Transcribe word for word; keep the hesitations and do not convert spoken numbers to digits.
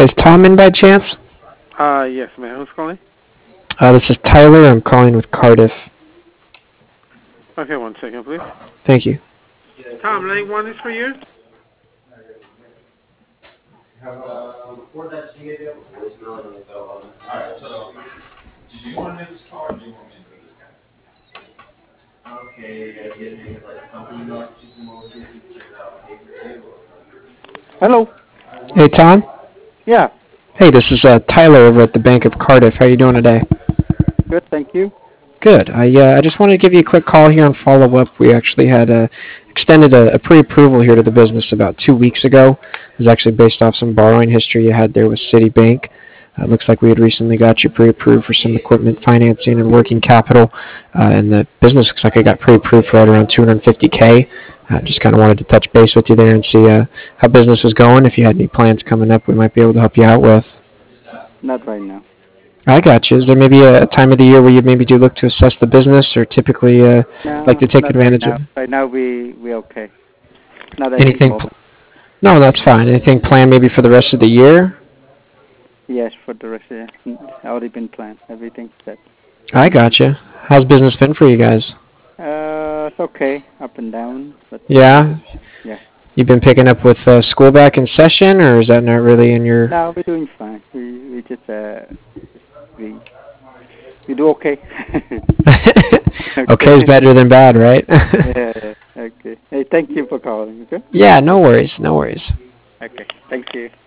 is Tom in by chance? Uh, yes, man. Who's calling? Uh, this is Tyler. I'm calling with Cardiff. Okay, one second, please. Thank you. Tom, line one is for you. Hello. Hey, Tom. Yeah. Hey, this is uh, Tyler over at the Bank of Cardiff. How you doing today? Good, thank you. Good. I uh, I just wanted to give you a quick call here and follow up. We actually had uh, extended a, a pre-approval here to the business about two weeks ago. It was actually based off some borrowing history you had there with Citibank. Uh, it looks like we had recently got you pre-approved for some equipment financing and working capital, uh, and the business looks like it got pre-approved for right around two hundred fifty K. Uh, just kind of wanted to touch base with you there and see uh, how business was going. If you had any plans coming up, we might be able to help you out with. Not right now. I got you. Is there maybe a time of the year where you maybe do look to assess the business, or typically uh, like No, to take not right advantage of now. Right now we we okay. Not at this anything? moment. No, that's fine. Anything planned maybe for the rest of the year? Yes, for the rest of the year. Already been planned. Everything's set. I got you. How's business been for you guys? Uh, it's okay. Up and down, but Yeah. yeah. You've been picking up with uh, school back in session, or is that not really in your? No, we're doing fine. We we just uh we we do okay. Okay is better than bad, right? Yeah, yeah. Okay. Hey, thank you for calling. Okay. Yeah, no worries, no worries. Okay. Thank you.